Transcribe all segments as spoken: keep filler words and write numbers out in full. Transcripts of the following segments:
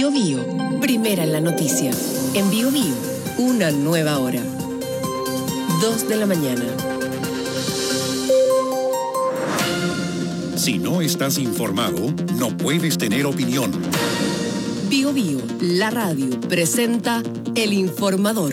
Bio Bio, primera en la noticia. En Bio Bio, una nueva hora. Dos de la mañana. Si no estás informado, no puedes tener opinión. Bio Bio, la radio, presenta El Informador.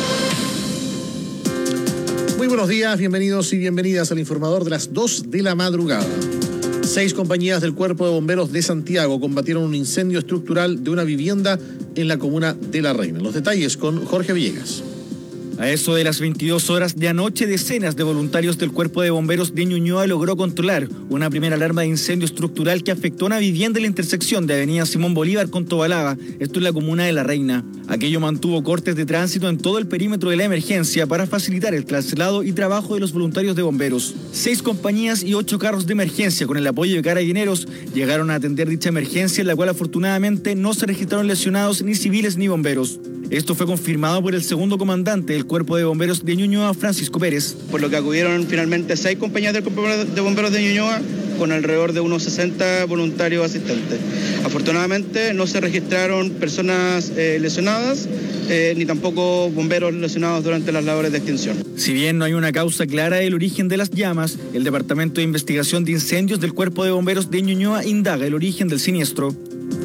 Muy buenos días, bienvenidos y bienvenidas al Informador de las dos de la madrugada. Seis compañías del Cuerpo de Bomberos de Santiago combatieron un incendio estructural de una vivienda en la comuna de La Reina. Los detalles con Jorge Villegas. A eso de las veintidós horas de anoche, decenas de voluntarios del Cuerpo de Bomberos de Ñuñoa logró controlar una primera alarma de incendio estructural que afectó una vivienda en la intersección de avenida Simón Bolívar con Tobalaba, esto en la comuna de La Reina. Aquello mantuvo cortes de tránsito en todo el perímetro de la emergencia para facilitar el traslado y trabajo de los voluntarios de bomberos. Seis compañías y ocho carros de emergencia con el apoyo de carabineros llegaron a atender dicha emergencia, en la cual afortunadamente no se registraron lesionados ni civiles ni bomberos. Esto fue confirmado por el segundo comandante del Cuerpo de Bomberos de Ñuñoa, Francisco Pérez. Por lo que acudieron finalmente seis compañías del Cuerpo de Bomberos de Ñuñoa con alrededor de unos sesenta voluntarios asistentes. Afortunadamente no se registraron personas eh, lesionadas eh, ni tampoco bomberos lesionados durante las labores de extinción. Si bien no hay una causa clara del origen de las llamas, el Departamento de Investigación de Incendios del Cuerpo de Bomberos de Ñuñoa indaga el origen del siniestro.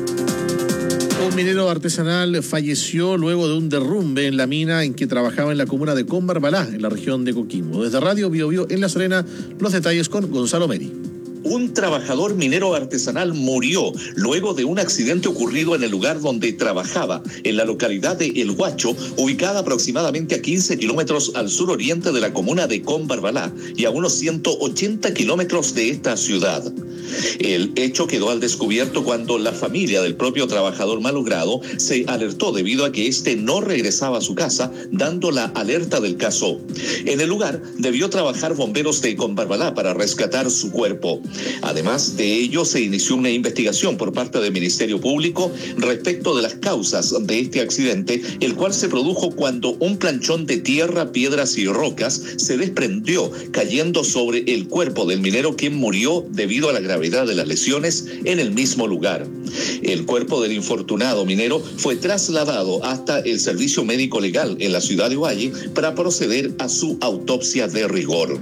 Un minero artesanal falleció luego de un derrumbe en la mina en que trabajaba en la comuna de Combarbalá, en la región de Coquimbo. Desde Radio Bio Bio en La Serena, los detalles con Gonzalo Meri. Un trabajador minero artesanal murió luego de un accidente ocurrido en el lugar donde trabajaba, en la localidad de El Huacho, ubicada aproximadamente a quince kilómetros al suroriente de la comuna de Combarbalá y a unos ciento ochenta kilómetros de esta ciudad. El hecho quedó al descubierto cuando la familia del propio trabajador malogrado se alertó debido a que éste no regresaba a su casa, dando la alerta del caso. En el lugar debió trabajar bomberos de Combarbalá para rescatar su cuerpo. Además de ello, se inició una investigación por parte del Ministerio Público respecto de las causas de este accidente, el cual se produjo cuando un planchón de tierra, piedras y rocas se desprendió, cayendo sobre el cuerpo del minero, quien murió debido a la gravedad de las lesiones en el mismo lugar. El cuerpo del infortunado minero fue trasladado hasta el servicio médico legal en la ciudad de Ovalle para proceder a su autopsia de rigor.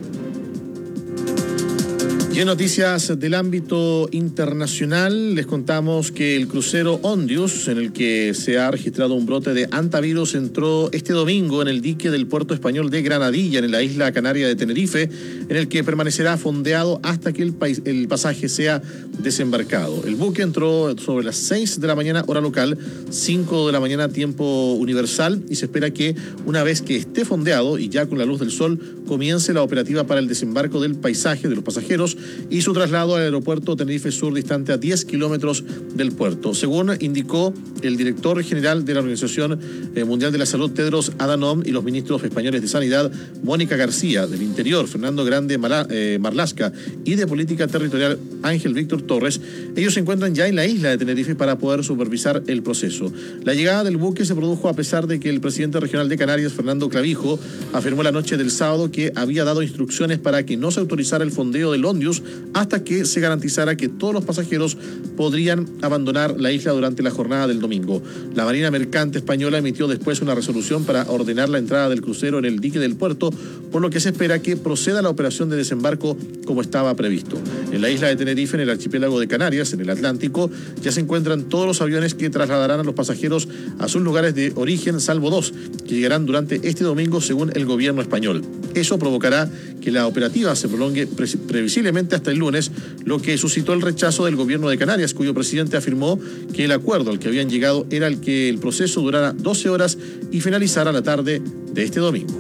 Y en noticias del ámbito internacional, les contamos que el crucero Ondius, en el que se ha registrado un brote de hantavirus, entró este domingo en el dique del puerto español de Granadilla, en la isla canaria de Tenerife, en el que permanecerá fondeado hasta que el, país, el pasaje sea desembarcado. El buque entró sobre las seis de la mañana, hora local, cinco de la mañana, tiempo universal, y se espera que una vez que esté fondeado y ya con la luz del sol, comience la operativa para el desembarco del paisaje de los pasajeros y su traslado al aeropuerto Tenerife Sur, distante a diez kilómetros del puerto. Según indicó el director general de la Organización Mundial de la Salud, Tedros Adhanom, y los ministros españoles de Sanidad, Mónica García, del Interior, Fernando Grande Marlasca, y de Política Territorial, Ángel Víctor Torres, ellos se encuentran ya en la isla de Tenerife para poder supervisar el proceso. La llegada del buque se produjo a pesar de que el presidente regional de Canarias, Fernando Clavijo, afirmó la noche del sábado que había dado instrucciones para que no se autorizara el fondeo del Ondius hasta que se garantizara que todos los pasajeros podrían abandonar la isla durante la jornada del domingo. La Marina Mercante Española emitió después una resolución para ordenar la entrada del crucero en el dique del puerto, por lo que se espera que proceda la operación de desembarco como estaba previsto. En la isla de Tenerife, en el archipiélago de Canarias, en el Atlántico, ya se encuentran todos los aviones que trasladarán a los pasajeros a sus lugares de origen, salvo dos, que llegarán durante este domingo según el gobierno español. Eso provocará que la operativa se prolongue pre- previsiblemente hasta el lunes, lo que suscitó el rechazo del gobierno de Canarias, cuyo presidente afirmó que el acuerdo al que habían llegado era el que el proceso durara doce horas y finalizara la tarde de este domingo.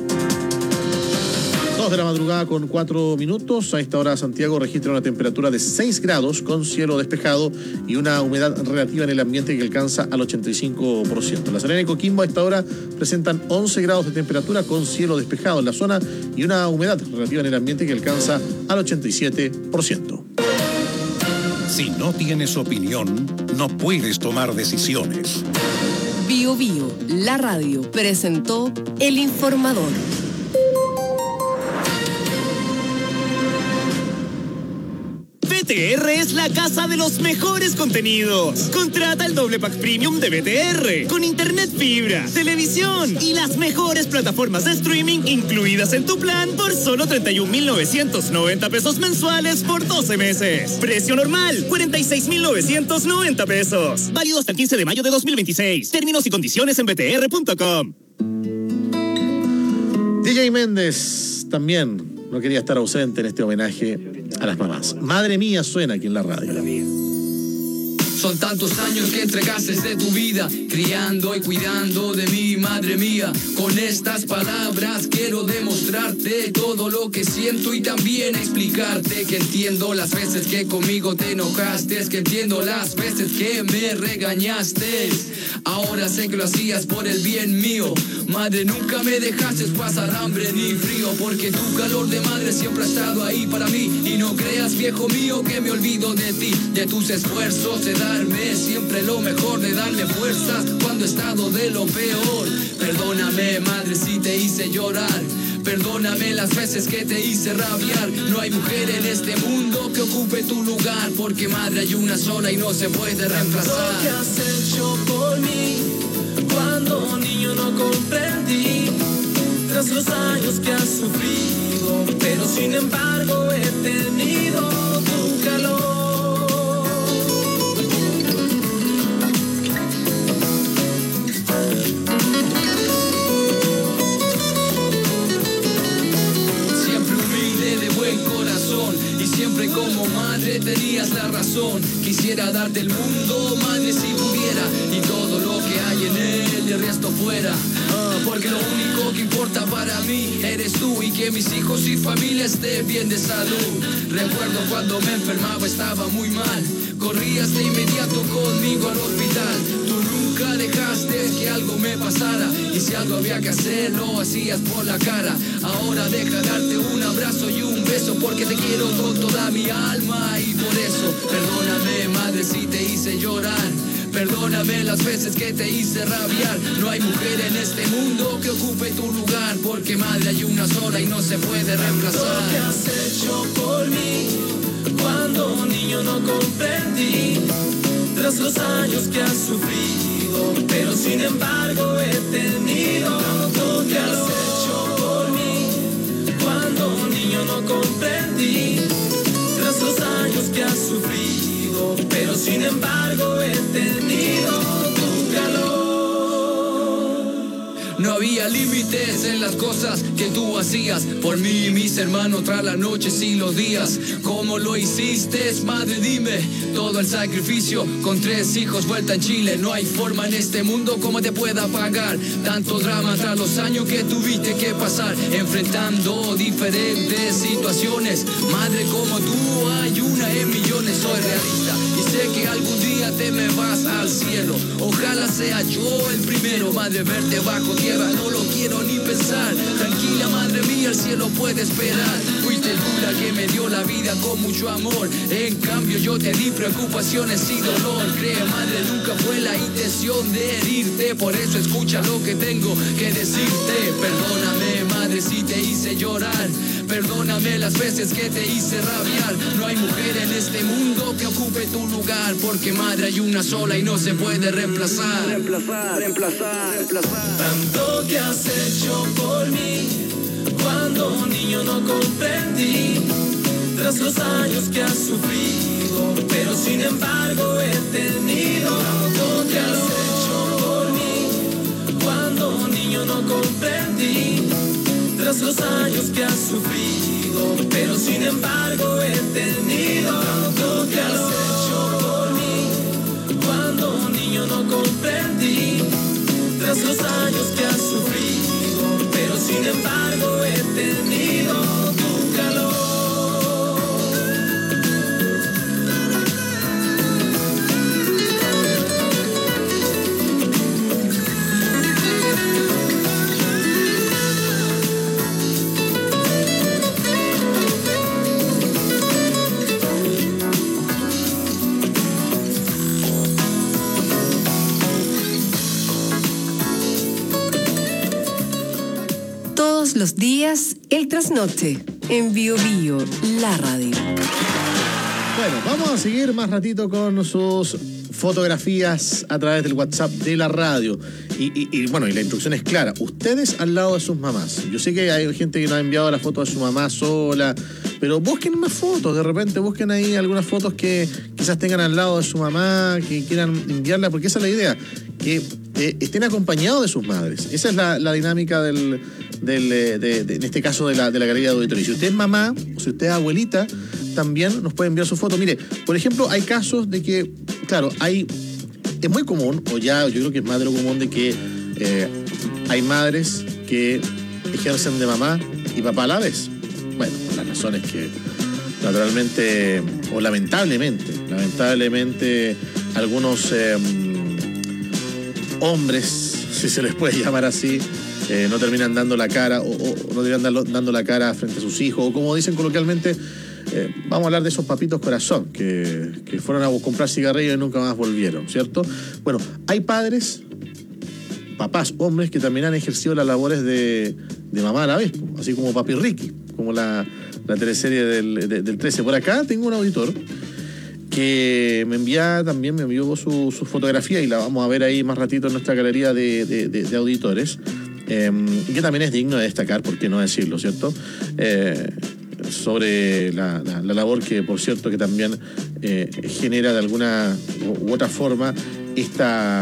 Dos de la madrugada con cuatro minutos. A esta hora Santiago registra una temperatura de seis grados con cielo despejado y una humedad relativa en el ambiente que alcanza al ochenta y cinco por ciento. La Serena y Coquimbo a esta hora presentan once grados de temperatura con cielo despejado en la zona y una humedad relativa en el ambiente que alcanza al ochenta y siete por ciento. Si no tienes opinión, no puedes tomar decisiones. Bio Bio, la radio, presentó El Informador. B T R es la casa de los mejores contenidos. Contrata el doble pack premium de B T R con internet fibra, televisión y las mejores plataformas de streaming incluidas en tu plan por solo treinta y un mil novecientos noventa pesos mensuales por doce meses. Precio normal, cuarenta y seis mil novecientos noventa pesos. Válido hasta el quince de mayo de dos mil veintiséis. Términos y condiciones en b t r punto com. D J Méndez también no quería estar ausente en este homenaje a las mamás. Madre mía suena aquí en la radio. Son tantos años que entregaste de tu vida, criando y cuidando de mí, madre mía. Con estas palabras quiero demostrarte todo lo que siento y también explicarte que entiendo las veces que conmigo te enojaste, que entiendo las veces que me regañaste. Ahora sé que lo hacías por el bien mío. Madre, nunca me dejaste pasar hambre ni frío, porque tu calor de madre siempre ha estado ahí para mí. Y no creas, viejo mío, que me olvido de ti, de tus esfuerzos, de darme siempre lo mejor, de darme fuerzas cuando he estado de lo peor. Perdóname, madre, si te hice llorar. Perdóname las veces que te hice rabiar. No hay mujer en este mundo que ocupe tu lugar, porque madre hay una sola y no se puede reemplazar. Lo que has hecho por mí, cuando niño no comprendí, tras los años que has sufrido, pero sin embargo he tenido tu calor. Siempre como madre tenías la razón. Quisiera darte el mundo, madre, si pudiera, y todo lo que hay en él, el resto fuera. Uh, porque lo único que importa para mí eres tú, y que mis hijos y familia estén bien de salud. Recuerdo cuando me enfermaba, estaba muy mal. Corrías de inmediato conmigo al hospital. Tú nunca dejaste que algo me pasara, y si algo había que hacer, lo hacías por la cara. Ahora deja darte un abrazo y un beso, porque te quiero con toda mi alma, y por eso perdóname, madre, si te hice llorar. Perdóname las veces que te hice rabiar. No hay mujer en este mundo que ocupe tu lugar, porque madre hay una sola y no se puede reemplazar. Lo que has hecho por mí, cuando niño no comprendí, tras los años que has sufrido, pero sin embargo he tenido lo que has hecho por mí, cuando niño no comprendí, tras los años que has sufrido, pero sin embargo he tenido tu calor. No había límites en las cosas que tú hacías por mí y mis hermanos tras las noches y los días. ¿Cómo lo hiciste, madre? Dime. Todo el sacrificio con tres hijos, vuelta en Chile. No hay forma en este mundo como te pueda pagar tanto drama tras los años que tuviste que pasar enfrentando diferentes situaciones. Madre, como tú hay una en millones. Soy realista y sé que algún día te me vas al cielo. Ojalá sea yo el primero. Madre, verte bajo tierra no lo quiero ni pensar. Tranquila, madre mía, el cielo puede esperar. Fuiste tú la que me dio la vida con mucho amor. En cambio yo te di preocupaciones y dolor. Cree, madre, nunca fue la intención de herirte. Por eso escucha lo que tengo que decirte. Perdóname, madre, si te hice llorar. Perdóname las veces que te hice rabiar. No hay mujer en este mundo que ocupe tu lugar, porque madre hay una sola y no se puede reemplazar. Reemplazar, reemplazar, reemplazar. Tanto que has hecho por mí, cuando niño no comprendí, tras los años que has sufrido, pero sin embargo he tenido tanto que has hecho por mí, cuando niño no comprendí, tras los años que has sufrido, pero sin embargo he tenido tanto que has hecho por mí, cuando niño no comprendí, tras los años que has sufrido, pero sin embargo he tenido tu calor. Los días, el trasnoche, en Bio Bio, la radio. Bueno, vamos a seguir más ratito con sus fotografías a través del WhatsApp de la radio. Y, y, y bueno, y la instrucción es clara. Ustedes al lado de sus mamás. Yo sé que hay gente que nos ha enviado la foto de su mamá sola, pero busquen más fotos. De repente busquen ahí algunas fotos que quizás tengan al lado de su mamá, que quieran enviarla, porque esa es la idea. Que eh, estén acompañados de sus madres. Esa es la, la dinámica del, del de, de, de, en este caso de la, de la galería de auditorio. Si usted es mamá o si usted es abuelita, también nos puede enviar su foto. Mire, por ejemplo, hay casos de que, claro, hay es muy común, o ya yo creo que es más de lo común, de que eh, hay madres que ejercen de mamá y papá a la vez. Bueno, por las razones que naturalmente, o lamentablemente, lamentablemente algunos eh, hombres, si se les puede llamar así, eh, no terminan dando la cara o, o no terminan dando, dando la cara frente a sus hijos, o como dicen coloquialmente, eh, vamos a hablar de esos papitos corazón que, que fueron a comprar cigarrillos y nunca más volvieron, ¿cierto? Bueno, hay padres, papás, hombres que también han ejercido las labores de, de mamá a la vez, así como Papi Ricky, como la, la teleserie del, de, del trece. Por acá tengo un auditor que me envía también, me envió su, su fotografía y la vamos a ver ahí más ratito en nuestra galería de, de, de, de auditores, eh, y que también es digno de destacar, por qué no decirlo, ¿cierto? Eh, sobre la, la, la labor que, por cierto, que también eh, genera de alguna u otra forma esta,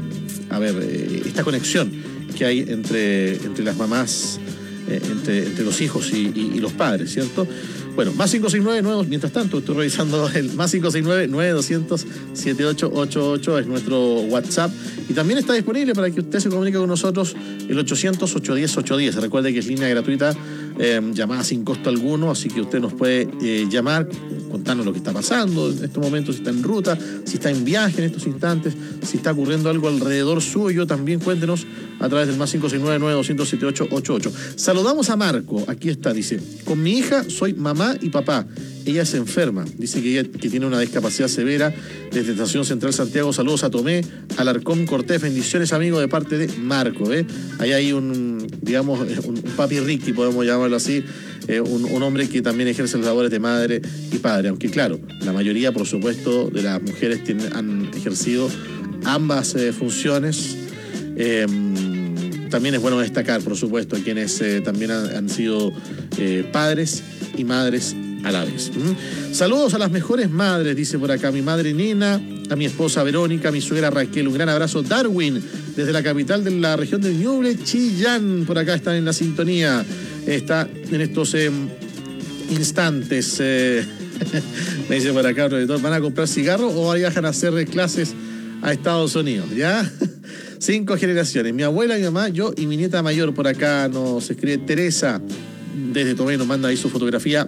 a ver, eh, esta conexión que hay entre, entre las mamás, eh, entre, entre los hijos y, y, y los padres, ¿cierto? Bueno, más cinco seis nueve, nueve, mientras tanto estoy revisando el más cinco seis nueve, nueve doscientos, setenta y ocho ochenta y ocho es nuestro WhatsApp, y también está disponible para que usted se comunique con nosotros el ochocientos, ochocientos diez, ochocientos diez. Recuerde que es línea gratuita, eh, llamada sin costo alguno, así que usted nos puede eh, llamar, contarnos lo que está pasando en estos momentos, si está en ruta, si está en viaje en estos instantes, si está ocurriendo algo alrededor suyo, también cuéntenos a través del más cinco seis nueve, nueve doscientos, setenta y ocho ochenta y ocho. Saludamos a Marco, aquí está, dice: con mi hija soy mamá y papá. Ella es enferma, dice que ella que tiene una discapacidad severa. Desde Estación Central Santiago, saludos a Tomé, Alarcón Cortés, bendiciones, amigo, de parte de Marco. ¿eh? Ahí hay un, digamos, un, un papi Ricky, podemos llamarlo así, eh, un, un hombre que también ejerce las labores de madre y padre, aunque claro, la mayoría, por supuesto, de las mujeres tienen, han ejercido ambas eh, funciones. Eh, también es bueno destacar, por supuesto, a quienes eh, también han, han sido eh, padres y madres a la vez. ¿Mm? Saludos a las mejores madres, dice por acá mi madre Nina, a mi esposa Verónica, a mi suegra Raquel. Un gran abrazo, Darwin, desde la capital de la región del Ñuble, Chillán. Por acá están en la sintonía. Está en estos eh, instantes. Eh, me dice por acá, ¿van a comprar cigarros o viajan a hacer clases a Estados Unidos? ¿Ya? Cinco generaciones. Mi abuela, mi mamá, yo y mi nieta mayor. Por acá nos escribe Teresa desde Tomé, nos manda ahí su fotografía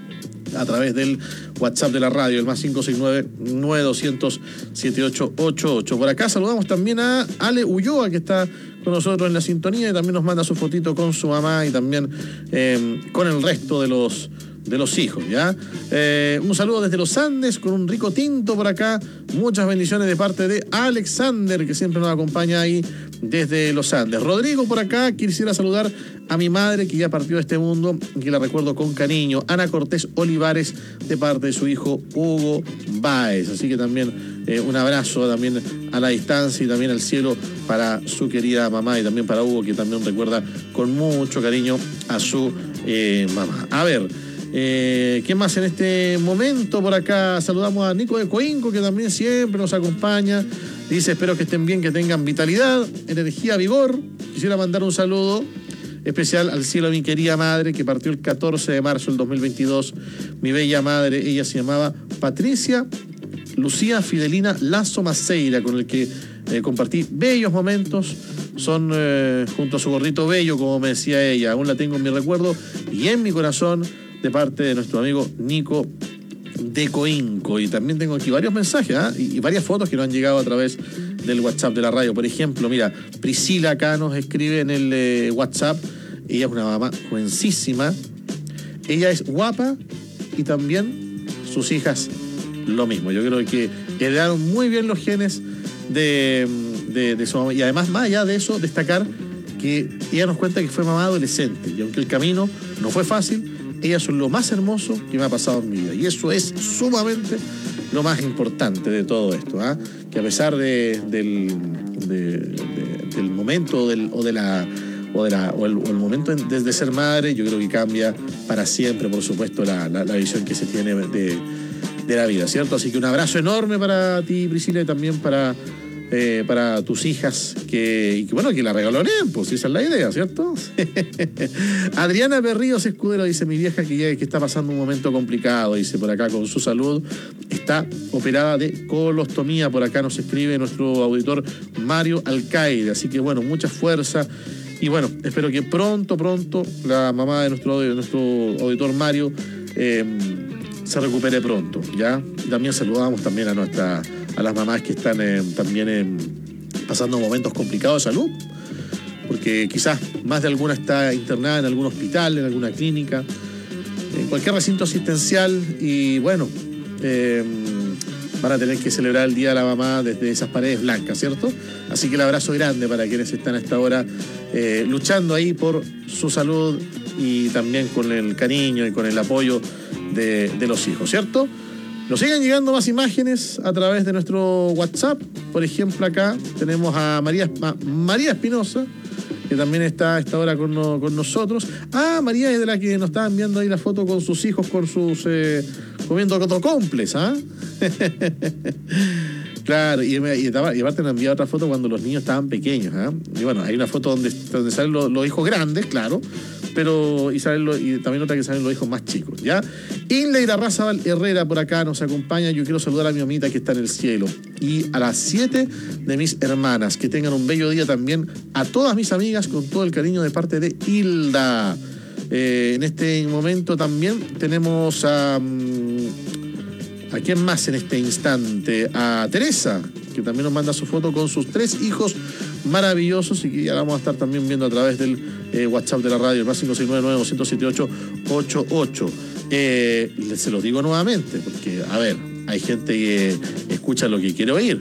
a través del WhatsApp de la radio, el más cinco seis nueve, nueve doscientos, setenta y ocho ochenta y ocho. Por acá saludamos también a Ale Ulloa, que está con nosotros en la sintonía, y también nos manda su fotito con su mamá y también eh, con el resto de los de los hijos, ¿ya? Eh, un saludo desde los Andes con un rico tinto por acá. Muchas bendiciones de parte de Alexander, que siempre nos acompaña ahí desde los Andes. Rodrigo por acá, quisiera saludar a mi madre que ya partió de este mundo y que la recuerdo con cariño. Ana Cortés Olivares, de parte de su hijo Hugo Báez. Así que también eh, un abrazo también a la distancia y también al cielo para su querida mamá y también para Hugo, que también recuerda con mucho cariño a su eh, mamá. A ver, Eh, ¿qué más en este momento? Por acá saludamos a Nico de Coinco, que también siempre nos acompaña. Dice: espero que estén bien, que tengan vitalidad, energía, vigor. Quisiera mandar un saludo especial al cielo a mi querida madre, que partió el catorce de marzo del dos mil veintidós. Mi bella madre, ella se llamaba Patricia Lucía Fidelina Lazo Maceira, con el que eh, compartí bellos momentos. Son eh, junto a su gordito bello, como me decía ella. Aún la tengo en mi recuerdo y en mi corazón, de parte de nuestro amigo Nico de Coinco. Y también tengo aquí varios mensajes, ¿eh? y, y varias fotos que nos han llegado a través del WhatsApp de la radio. Por ejemplo, mira, Priscila acá nos escribe en el eh, WhatsApp. Ella es una mamá jovencísima. Ella es guapa y también sus hijas lo mismo. Yo creo que heredaron muy bien los genes de, de, de su mamá. Y además, más allá de eso, destacar que ella nos cuenta que fue mamá adolescente. Y aunque el camino no fue fácil, ellas son lo más hermoso que me ha pasado en mi vida. Y eso es sumamente lo más importante de todo esto, ¿eh? Que a pesar de, del, de, de, del momento del, o de la... o, de la, o, el, o el momento de, de ser madre, yo creo que cambia para siempre, por supuesto, la, la, la visión que se tiene de, de la vida, ¿cierto? Así que un abrazo enorme para ti, Priscila, y también para, eh, para tus hijas, que, y que bueno, que la regalonen, pues esa es la idea, ¿cierto? Adriana Berríos Escudero dice: mi vieja que, ya, que está pasando un momento complicado, dice por acá con su salud, está operada de colostomía, por acá nos escribe nuestro auditor Mario Alcaide, así que bueno, mucha fuerza. Y bueno, espero que pronto, pronto la mamá de nuestro, de nuestro auditor Mario eh, se recupere pronto, ¿ya? Y también saludamos también a nuestra, a las mamás que están eh, también eh, pasando momentos complicados de salud, porque quizás más de alguna está internada en algún hospital, en alguna clínica, en cualquier recinto asistencial, y bueno, eh, van a tener que celebrar el Día de la Mamá desde esas paredes blancas, ¿cierto? Así que el abrazo grande para quienes están a esta hora eh, luchando ahí por su salud y también con el cariño y con el apoyo de, de los hijos, ¿cierto? Nos siguen llegando más imágenes a través de nuestro WhatsApp. Por ejemplo, acá tenemos a María, a María Espinosa, que también está a esta hora con, no, con nosotros. Ah, María es de la que nos está enviando ahí la foto con sus hijos, con sus... Eh, comiendo cotocomples, ¿ah? Claro, y, me, y, y aparte me enviado otra foto cuando los niños estaban pequeños, ¿ah? Y bueno, hay una foto donde, donde salen los, los hijos grandes, claro, pero y, salen los, y también otra que salen los hijos más chicos, ¿ya? Inleira Razabal Herrera por acá nos acompaña. Yo quiero saludar a mi mamita que está en el cielo y a las siete de mis hermanas. Que tengan un bello día también a todas mis amigas, con todo el cariño de parte de Hilda. Eh, en este momento también tenemos a... ¿A quién más en este instante? A Teresa, que también nos manda su foto con sus tres hijos maravillosos y que ya la vamos a estar también viendo a través del eh, WhatsApp de la radio, el más cinco seis nueve nueve dos siete ocho ocho ocho. Eh, se los digo nuevamente, porque, a ver, hay gente que escucha lo que quiere oír.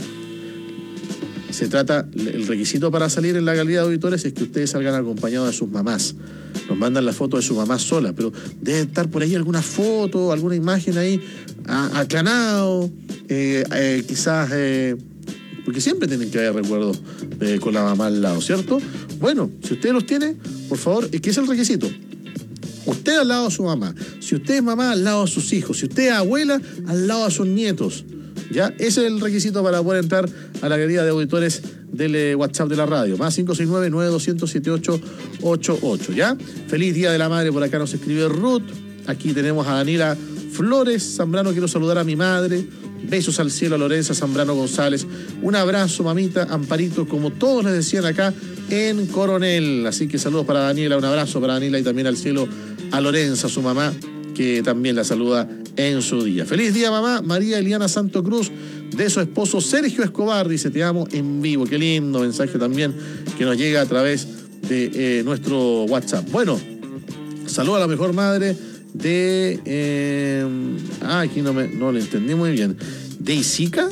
Se trata, el requisito para salir en la calidad de auditores es que ustedes salgan acompañados de sus mamás. Nos mandan la foto de su mamá sola, pero debe estar por ahí alguna foto, alguna imagen ahí aclanado, eh, eh, quizás, eh, porque siempre tienen que haber recuerdos eh, con la mamá al lado, ¿cierto? Bueno, si usted los tiene, por favor, ¿qué es el requisito? Usted al lado de su mamá, si usted es mamá, al lado de sus hijos, si usted es abuela, al lado de sus nietos. ¿Ya? Ese es el requisito para poder entrar a la galería de auditores del eh, WhatsApp de la radio. Más cinco seis nueve nueve dos cero cero siete ocho ocho ocho, ¿ya? Feliz Día de la Madre, por acá nos escribe Ruth. Aquí tenemos a Daniela Flores Zambrano. Quiero saludar a mi madre. Besos al cielo a Lorenza Zambrano González. Un abrazo, mamita, Amparito, como todos les decían acá en Coronel. Así que saludos para Daniela, un abrazo para Daniela y también al cielo a Lorenza, su mamá, que también la saluda en su día. Feliz día, mamá. María Eliana Santo Cruz, de su esposo Sergio Escobar, dice: te amo en vivo. Qué lindo mensaje también que nos llega a través de eh, nuestro WhatsApp. Bueno, saludo a la mejor madre de... Eh, ah, aquí no, me, no lo entendí muy bien. ¿De Isica?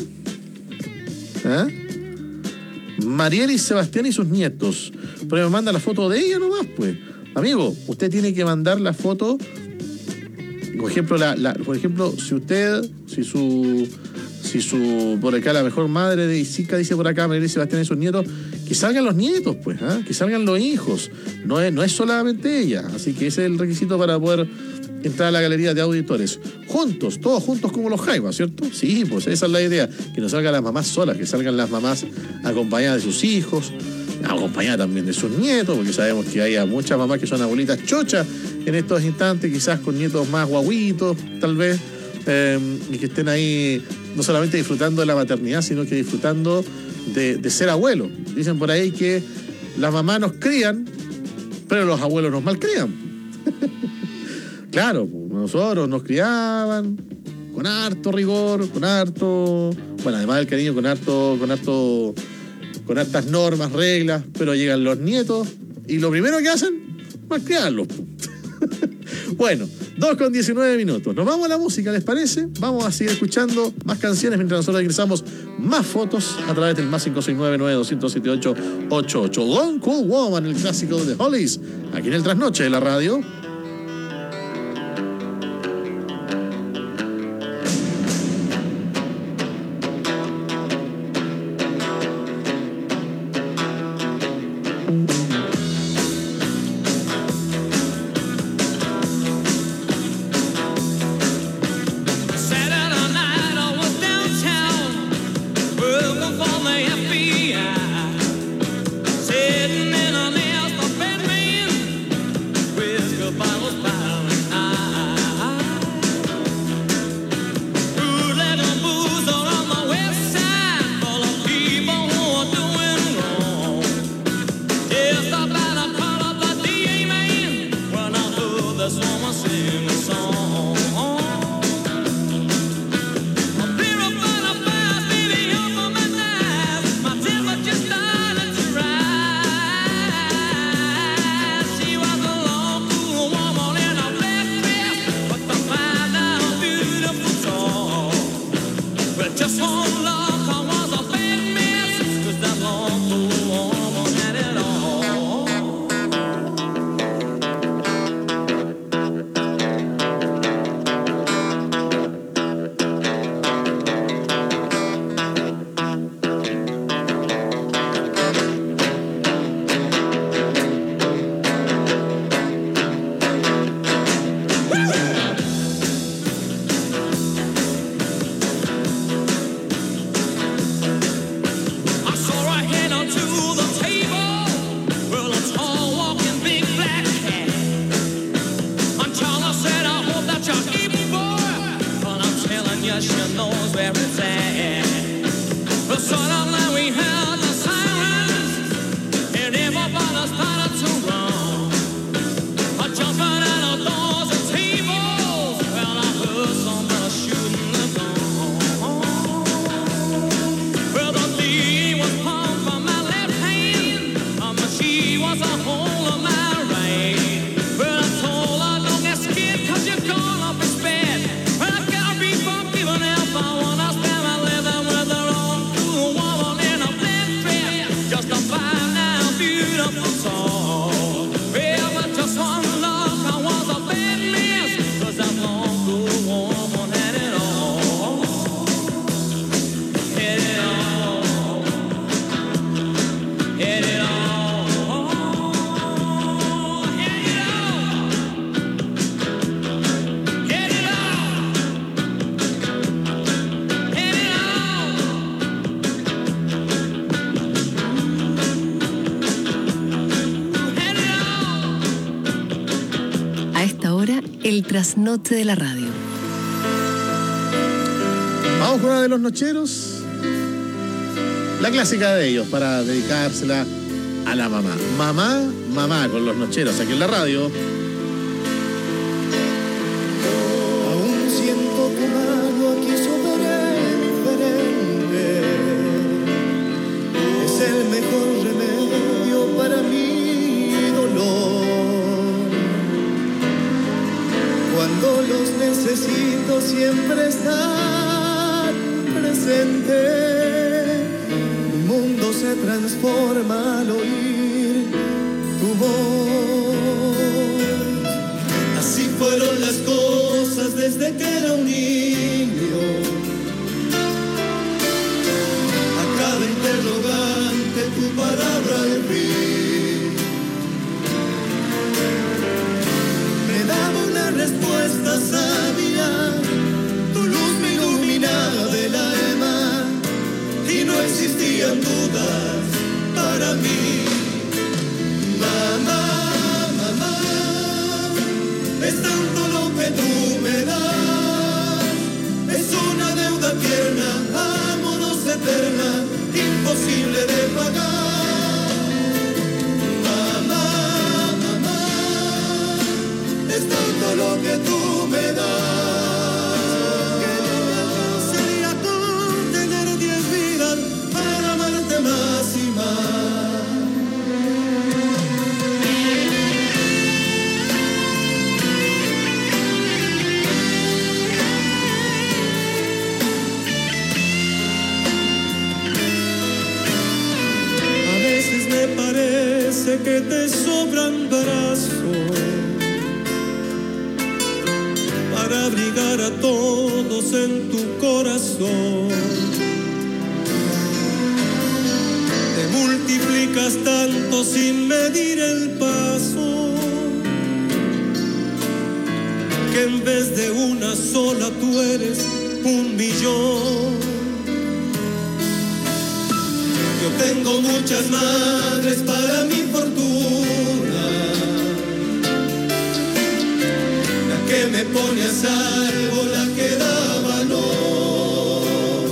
¿Eh? Marieli Sebastián y sus nietos. Pero me manda la foto de ella nomás, pues. Amigo, usted tiene que mandar la foto... Por ejemplo, la, la, por ejemplo, si usted, si su, si su, por acá la mejor madre de Isica dice por acá, María Sebastián y sus nietos, que salgan los nietos, pues, ¿eh? Que salgan los hijos, no es, no es solamente ella, así que ese es el requisito para poder entrar a la galería de auditores. Juntos, todos juntos como los jaivas, ¿cierto? Sí, pues esa es la idea, que no salgan las mamás solas, que salgan las mamás acompañadas de sus hijos, acompañada también de sus nietos, porque sabemos que hay muchas mamás que son abuelitas chochas en estos instantes, quizás con nietos más guaguitos, tal vez, eh, y que estén ahí no solamente disfrutando de la maternidad, sino que disfrutando de, de ser abuelos. Dicen por ahí que las mamás nos crían, pero los abuelos nos malcrían. Claro, nosotros nos criaban con harto rigor, con harto, bueno, además del cariño, con harto, con harto... con hartas normas, reglas, pero llegan los nietos y lo primero que hacen es criarlos. Bueno, dos con diecinueve minutos. Nos vamos a la música, ¿les parece? Vamos a seguir escuchando más canciones mientras nosotros ingresamos más fotos a través del más cinco seis nueve nueve dos cero cero siete ocho ocho ocho. Gone Cool Woman, el clásico de The Hollies, aquí en el Trasnoche de la radio. El trasnoche de la radio. Vamos con una de los nocheros. La clásica de ellos para dedicársela a la mamá. Mamá, mamá con los nocheros aquí en la radio. Aún siento tu mano aquí sobre el merengue. Es el mejor remedio para mi dolor. Cuando los necesito siempre están presentes. Mi mundo se transforma al oír tu voz. Así fueron las cosas desde que era un niño. A cada interrogante tu palabra al fin me daba una respuesta sabia. Tu luz me iluminaba del alma y no existían dudas para mí. Mamá, mamá, es tanto lo que tú me das. Es una deuda tierna, amorosa, eterna, imposible de pagar. Mamá, mamá, es tanto lo que tú me das. Que sería con tener diez vidas para amarte más y más. A veces me parece que te sobran brazos para abrigar a todos en tu corazón. Te multiplica caminas tanto sin medir el paso, que en vez de una sola tú eres un millón. Yo tengo muchas madres para mi fortuna, la que me pone a salvo, la que da valor,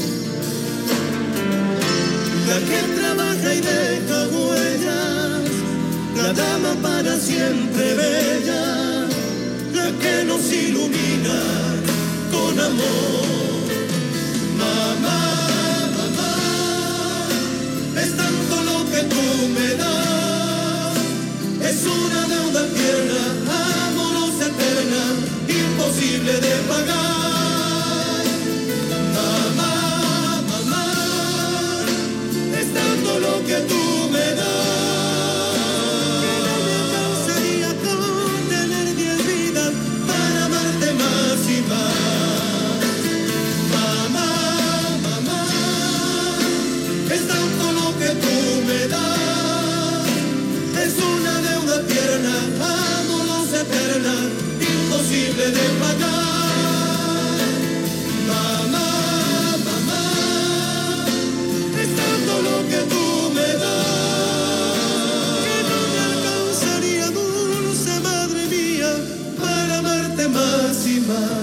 la que trabaja y deja huellas, la dama para siempre bella, la que nos ilumina con amor. Mamá, mamá, es tanto lo que tú me das, es una deuda tierna, amorosa, eterna, imposible de pagar. Mamá, mamá, es tanto lo que tú me das, que no me alcanzaría con tener diez vidas para amarte más y más. Mamá, mamá, es tanto lo que tú me das, es una deuda tierna, amorosa, eterna, imposible de pagar. Mamá, mamá, es tanto lo que tú me das, que no me alcanzaría, dulce madre mía, para amarte más y más.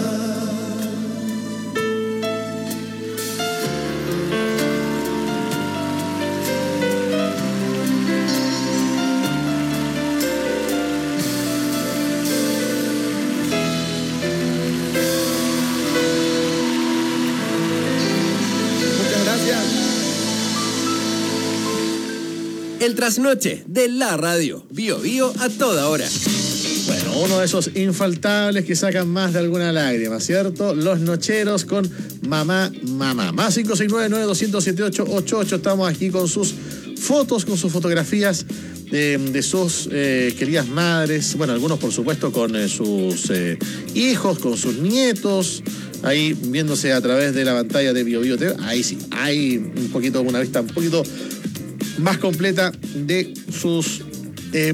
Muchas gracias. El trasnoche de la radio. Bio Bio a toda hora. Bueno, uno de esos infaltables que sacan más de alguna lágrima, ¿cierto? Los nocheros con Mamá, Mamá. Más cinco seis nueve, nueve dos cero cero, siete ocho ocho ocho. Estamos aquí con sus fotos, con sus fotografías de, de sus eh, queridas madres. Bueno, algunos, por supuesto, con eh, sus eh, hijos, con sus nietos. Ahí viéndose a través de la pantalla de Bio Bio T V. Ahí sí, hay un poquito, una vista un poquito más completa de sus eh,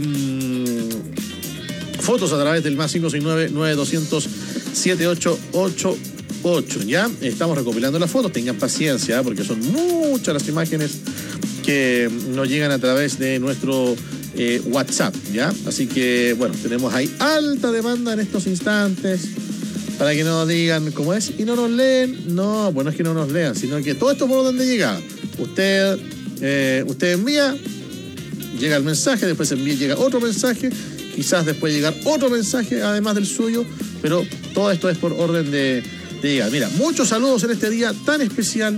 fotos a través del más cinco seis nueve, nueve dos cero cero, siete ocho ocho ocho. Ya estamos recopilando las fotos, tengan paciencia, ¿eh? Porque son muchas las imágenes que nos llegan a través de nuestro eh, WhatsApp, ¿ya? Así que, bueno, tenemos ahí alta demanda en estos instantes para que no nos digan cómo es y no nos leen. No, bueno, es que no nos lean, sino que todo esto por orden de llegada. Usted, eh, usted envía, llega el mensaje, después envía, llega otro mensaje, quizás después llegar otro mensaje además del suyo, pero todo esto es por orden de, de llegada. Mira, muchos saludos en este día tan especial.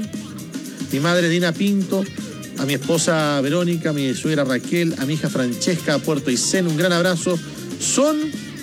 Mi madre Dina Pinto, a mi esposa Verónica, a mi suegra Raquel, a mi hija Francesca, a Puerto Aysén, un gran abrazo. Son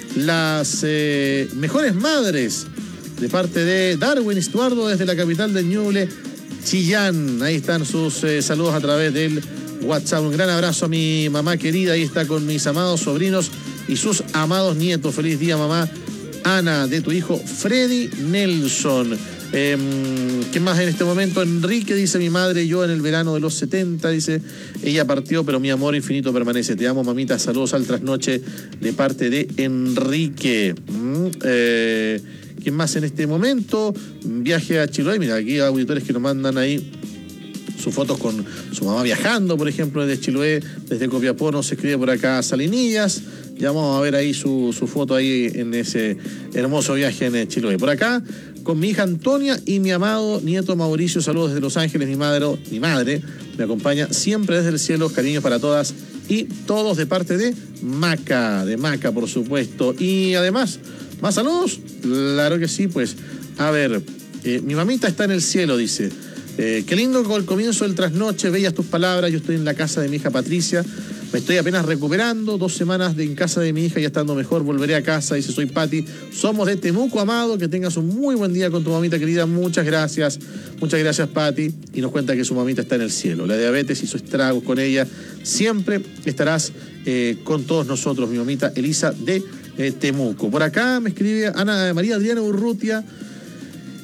las eh, mejores madres de parte de Darwin Estuardo desde la capital del Ñuble, Chillán. Ahí están sus eh, saludos a través del WhatsApp. Un gran abrazo a mi mamá querida. Ahí está con mis amados sobrinos y sus amados nietos. Feliz día, mamá Ana, de tu hijo Freddy Nelson. Eh, ¿Qué más en este momento? Enrique dice: mi madre, yo en el verano de los setenta, dice, ella partió, pero mi amor infinito permanece. Te amo, mamita. Saludos al trasnoche de parte de Enrique. Mm, eh, ¿Quién más en este momento? Viaje a Chiloé. Mira, aquí hay auditores que nos mandan ahí sus fotos con su mamá viajando, por ejemplo, desde Chiloé, desde Copiapó, nos escribe por acá Salinillas. Ya vamos a ver ahí su, su foto ahí en ese hermoso viaje en Chiloé. Por acá, con mi hija Antonia y mi amado nieto Mauricio. Saludos desde Los Ángeles. Mi madre, mi madre me acompaña siempre desde el cielo. Cariños para todas y todos de parte de Maca, de Maca, por supuesto. Y además, ¿más saludos? Claro que sí, pues. A ver, eh, mi mamita está en el cielo, dice. Eh, qué lindo con el comienzo del trasnoche, bellas tus palabras. Yo estoy en la casa de mi hija Patricia. Me estoy apenas recuperando, dos semanas de en casa de mi hija, ya estando mejor, volveré a casa. Dice, soy Pati, somos de Temuco, amado, que tengas un muy buen día con tu mamita querida. Muchas gracias, muchas gracias, Pati. Y nos cuenta que su mamita está en el cielo. La diabetes hizo estragos con ella. Siempre estarás eh, con todos nosotros, mi mamita Elisa de eh, Temuco. Por acá me escribe Ana María Adriana Urrutia.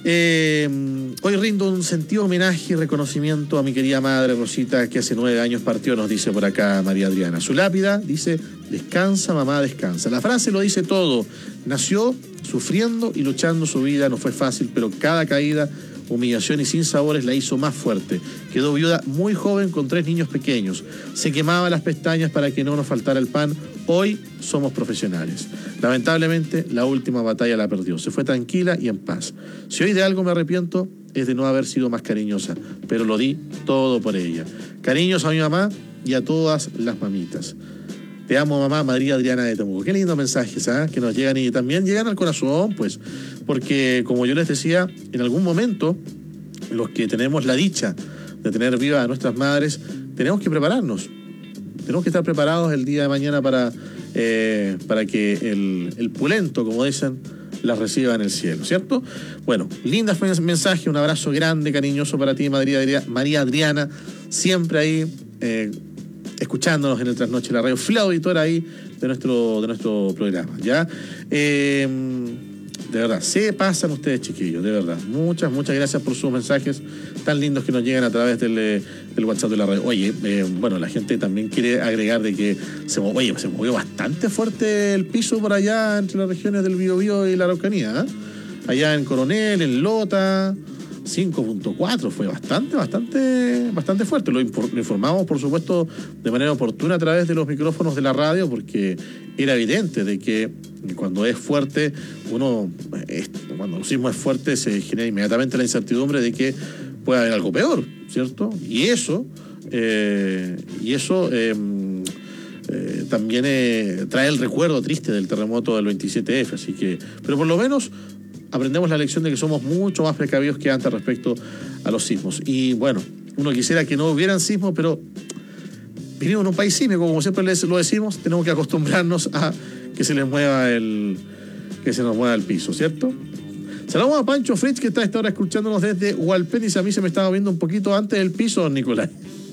Eh, hoy rindo un sentido homenaje y reconocimiento a mi querida madre Rosita, que hace nueve años partió, nos dice por acá María Adriana. Su lápida dice: descansa, mamá, descansa. La frase lo dice todo. Nació sufriendo y luchando su vida, no fue fácil, pero cada caída, humillación y sinsabores la hizo más fuerte. Quedó viuda muy joven con tres niños pequeños. Se quemaba las pestañas para que no nos faltara el pan. Hoy somos profesionales. Lamentablemente, la última batalla la perdió. Se fue tranquila y en paz. Si hoy de algo me arrepiento, es de no haber sido más cariñosa, pero lo di todo por ella. Cariños a mi mamá y a todas las mamitas. Te amo, mamá, María Adriana de Temuco. Qué lindos mensajes, ¿eh? Que nos llegan y también llegan al corazón, pues, porque como yo les decía, en algún momento, los que tenemos la dicha de tener viva a nuestras madres, tenemos que prepararnos. Tenemos que estar preparados el día de mañana para, eh, para que el, el pulento, como dicen, las reciba en el cielo, ¿cierto? Bueno, lindas mensajes, un abrazo grande, cariñoso para ti, María Adriana, María Adriana siempre ahí, eh, escuchándonos en el Trasnoche de la Radio, fiel auditora ahí de nuestro, de nuestro programa, ¿ya? Eh, de verdad, se pasan ustedes, chiquillos, de verdad. Muchas, muchas gracias por sus mensajes tan lindos que nos llegan a través del, del WhatsApp de la radio. Oye, eh, bueno, la gente también quiere agregar de que se, oye, se movió bastante fuerte el piso por allá entre las regiones del Biobío y la Araucanía, ¿eh? Allá en Coronel, en Lota, cinco punto cuatro, fue bastante, bastante, bastante fuerte. Lo, lo informamos, por supuesto, de manera oportuna a través de los micrófonos de la radio, porque era evidente de que cuando es fuerte, uno, es, cuando el sismo es fuerte, se genera inmediatamente la incertidumbre de que puede haber algo peor, ¿cierto? Y eso, eh, y eso eh, eh, también eh, trae el recuerdo triste del terremoto del veintisiete efe, así que, pero por lo menos aprendemos la lección de que somos mucho más precavidos que antes respecto a los sismos. Y bueno, uno quisiera que no hubieran sismos, pero vivimos en un país sísmico, como siempre lo decimos, tenemos que acostumbrarnos a que se les mueva el, que se nos mueva el piso, ¿cierto? Saludamos a Pancho Fritz, que está a esta hora escuchándonos desde Hualpén, y a mí se me estaba viendo un poquito antes del piso, don Nicolás.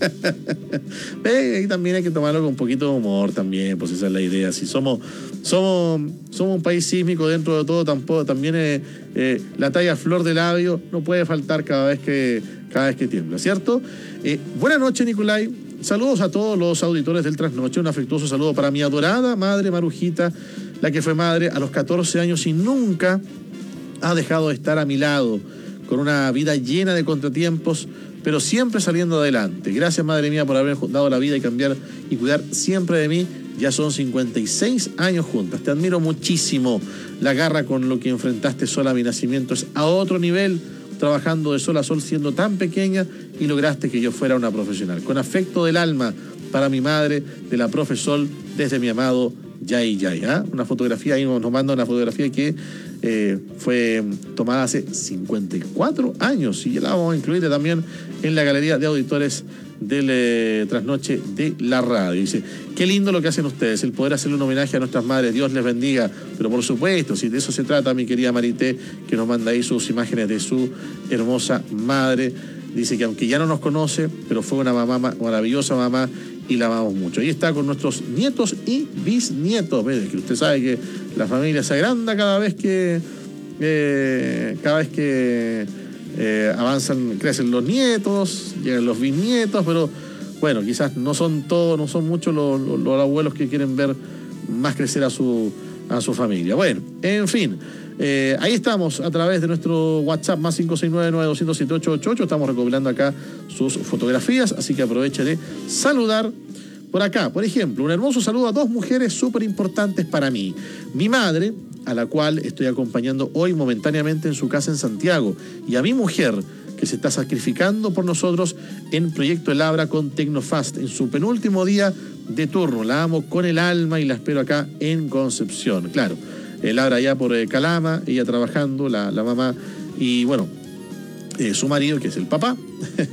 Ahí también hay que tomarlo con un poquito de humor también, pues esa es la idea. Si somos, somos, somos un país sísmico dentro de todo, tampoco, también eh, eh, la talla flor de labio no puede faltar cada vez que, cada vez que tiembla, ¿cierto? Eh, buenas noches, Nicolás. Saludos a todos los auditores del Trasnoche. Un afectuoso saludo para mi adorada madre Marujita, la que fue madre a los catorce años y nunca ha dejado de estar a mi lado, con una vida llena de contratiempos, pero siempre saliendo adelante. Gracias, madre mía, por haber dado la vida y cambiar y cuidar siempre de mí. Ya son cincuenta y seis años juntas. Te admiro muchísimo. La garra con lo que enfrentaste sola a mi nacimiento es a otro nivel, trabajando de sol a sol siendo tan pequeña, y lograste que yo fuera una profesional. Con afecto del alma para mi madre, de la profe Sol, desde mi amado Yay Yay. ¿eh? Una fotografía, ahí nos manda una fotografía que eh, fue tomada hace cincuenta y cuatro años, y ya la vamos a incluir también en la galería de auditores del eh, Trasnoche de la radio. Dice: qué lindo lo que hacen ustedes, el poder hacerle un homenaje a nuestras madres, Dios les bendiga. Pero por supuesto, si de eso se trata, mi querida Marité, que nos manda ahí sus imágenes de su hermosa madre. Dice que aunque ya no nos conoce, pero fue una mamá maravillosa mamá, y la amamos mucho. Ahí está con nuestros nietos y bisnietos. ¿Ves? Que usted sabe que la familia se agranda cada vez que eh, cada vez que eh, avanzan, crecen los nietos, llegan los bisnietos, pero bueno, quizás no son todos, no son muchos los, los, los abuelos que quieren ver más crecer a su, a su familia. Bueno, en fin. Eh, ahí estamos a través de nuestro WhatsApp más cinco seis nueve, nueve dos cero siete, ocho ocho ocho. Estamos recopilando acá sus fotografías, así que aproveche de saludar por acá. Por ejemplo, un hermoso saludo a dos mujeres súper importantes para mí. Mi madre, a la cual estoy acompañando hoy momentáneamente en su casa en Santiago, y a mi mujer, que se está sacrificando por nosotros en Proyecto El Abra con Tecnofast en su penúltimo día de turno. La amo con el alma y la espero acá en Concepción. Claro, El Abra ya por eh, Calama, ella trabajando, la, la mamá, y bueno, eh, su marido, que es el papá, eh,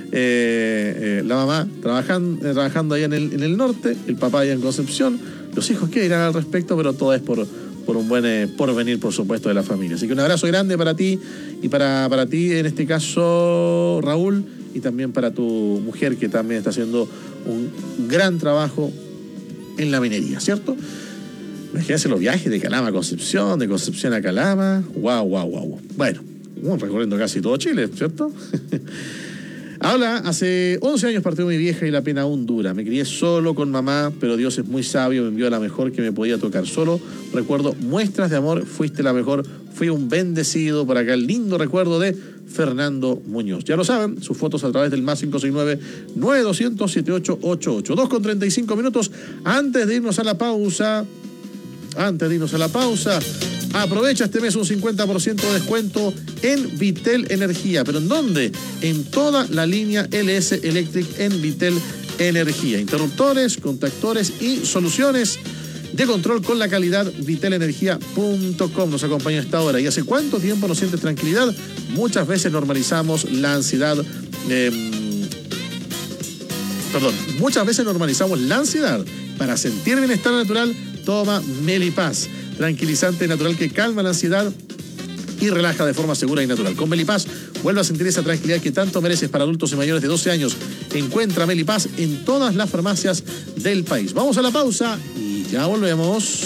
eh, la mamá trabajando, eh, trabajando allá en el, en el norte, el papá allá en Concepción, los hijos que dirán al respecto, pero todo es por, por un buen eh, porvenir, por supuesto, de la familia. Así que un abrazo grande para ti, y para, para ti, en este caso, Raúl, y también para tu mujer, que también está haciendo un gran trabajo en la minería, ¿cierto? Imagínense los viajes de Calama a Concepción, de Concepción a Calama. Guau, guau, guau. Bueno, uh, recorriendo casi todo Chile, ¿cierto? Habla, hace once años partió mi vieja y la pena aún dura. Me crié solo con mamá, pero Dios es muy sabio, me envió a la mejor que me podía tocar. Solo recuerdo muestras de amor, fuiste la mejor, fui un bendecido. Por acá el lindo recuerdo de Fernando Muñoz. Ya lo saben, sus fotos a través del más cinco seis nueve, nueve dos cero cero, siete ocho ocho ocho. dos con treinta y cinco minutos antes de irnos a la pausa. Antes de irnos a la pausa, aprovecha este mes un cincuenta por ciento de descuento en Vitel Energía. ¿Pero en dónde? En toda la línea L S Electric en Vitel Energía. Interruptores, contactores y soluciones de control con la calidad. vitel energía punto com nos acompaña a esta hora. ¿Y hace cuánto tiempo no sientes tranquilidad? Muchas veces normalizamos la ansiedad. Eh, perdón, muchas veces normalizamos la ansiedad. Para sentir bienestar natural, toma Melipaz, tranquilizante natural que calma la ansiedad y relaja de forma segura y natural. Con Melipaz, vuelve a sentir esa tranquilidad que tanto mereces. Para adultos y mayores de doce años. Encuentra Melipaz en todas las farmacias del país. Vamos a la pausa y ya volvemos.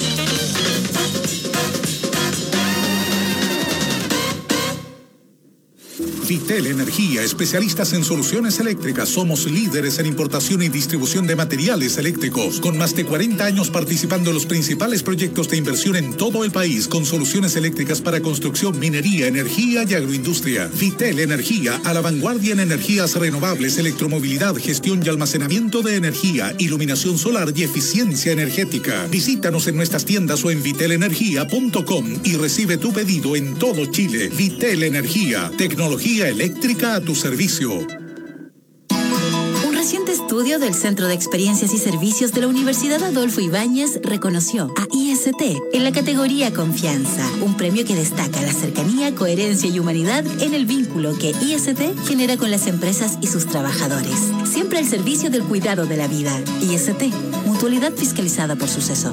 Vitel Energía, especialistas en soluciones eléctricas. Somos líderes en importación y distribución de materiales eléctricos, con más de cuarenta años participando en los principales proyectos de inversión en todo el país, con soluciones eléctricas para construcción, minería, energía y agroindustria. Vitel Energía, a la vanguardia en energías renovables, electromovilidad, gestión y almacenamiento de energía, iluminación solar y eficiencia energética. Visítanos en nuestras tiendas o en vitel energía punto com y recibe tu pedido en todo Chile. Vitel Energía, tecnología eléctrica a tu servicio. Un reciente estudio del Centro de Experiencias y Servicios de la Universidad Adolfo Ibáñez reconoció a I S T en la categoría Confianza, un premio que destaca la cercanía, coherencia y humanidad en el vínculo que I S T genera con las empresas y sus trabajadores. Siempre al servicio del cuidado de la vida. I S T, mutualidad fiscalizada por Suceso.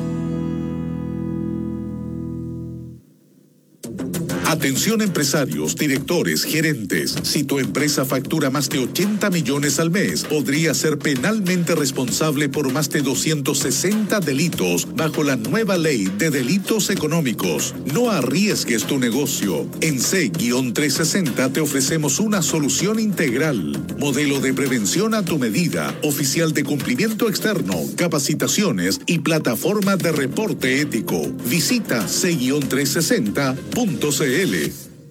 Atención empresarios, directores, gerentes. Si tu empresa factura más de ochenta millones al mes, podría ser penalmente responsable por más de doscientos sesenta delitos bajo la nueva ley de delitos económicos. No arriesgues tu negocio. En C trescientos sesenta te ofrecemos una solución integral. Modelo de prevención a tu medida, oficial de cumplimiento externo, capacitaciones y plataforma de reporte ético. Visita C trescientos sesenta punto c l.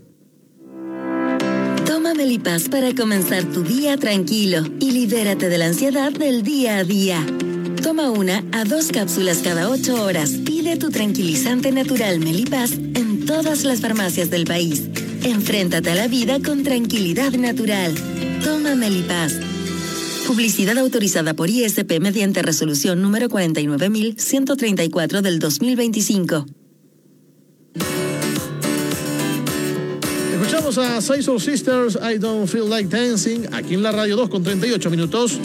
Toma Melipaz para comenzar tu día tranquilo y libérate de la ansiedad del día a día. Toma una a dos cápsulas cada ocho horas. Pide tu tranquilizante natural Melipaz en todas las farmacias del país. Enfréntate a la vida con tranquilidad natural. Toma Melipaz. Publicidad autorizada por I S P mediante resolución número cuarenta y nueve mil ciento treinta y cuatro del dos mil veinticinco. Escuchamos a Say Soul Sisters, I Don't Feel Like Dancing, aquí en la radio. Dos con treinta y ocho minutos.